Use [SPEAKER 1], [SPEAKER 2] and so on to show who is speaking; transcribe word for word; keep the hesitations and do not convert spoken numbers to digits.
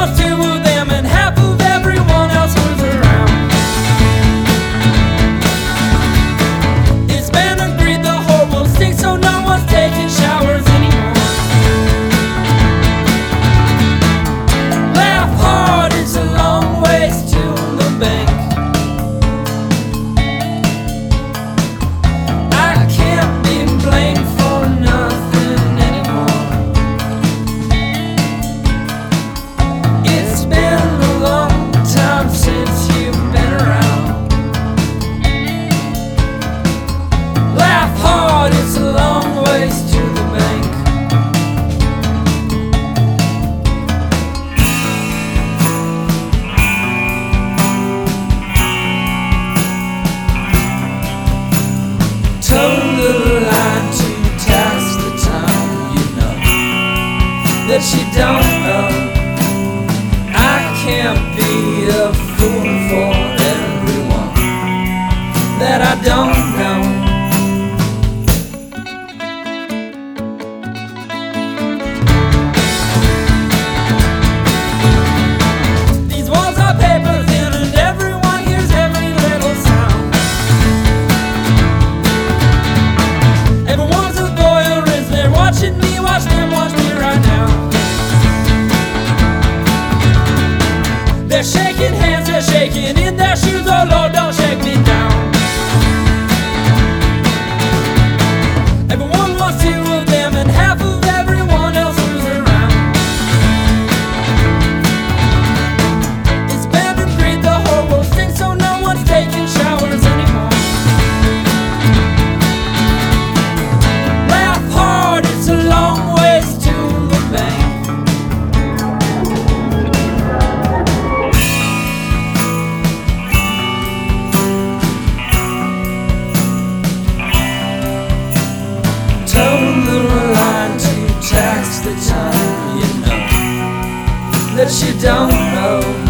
[SPEAKER 1] wants two of them and half of everyone else who's around. It's been agreed the whore will stink, so no one's taking showers anymore. Laugh hard, it's a long ways to the bank. I can't be blamed for nothing anymore. It's been a long time since you've been around. Laugh hard, it's a long ways to the bank. Toe the line to tax the time you know that you don't know. I can't be a fool for everyone that I don't know. These walls are paper thin and everyone hears every little sound. Everyone's a voyeurist, they're watching me, watch them watch me right now. They're shaking hands, they're shaking in their shoes, oh Lord, don't shake me down. Everyone wants two of them and half of everyone else who's around. It's been agreed the whore will stink, so no one's taking showers anymore. Laugh hard, it's a long ways to the bank. Toe the line to tax the time you know that you don't know.